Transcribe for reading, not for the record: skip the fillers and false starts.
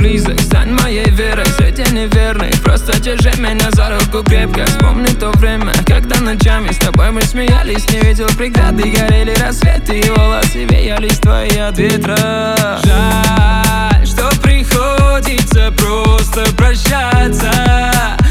близок, стань моей верой среди неверных. Просто держи меня за руку крепко. Вспомни то время, когда ночами с тобой мы смеялись. Не видел преграды, горели рассветы, и волосы веялись твои от ветра. Жаль, что приходится просто прощаться.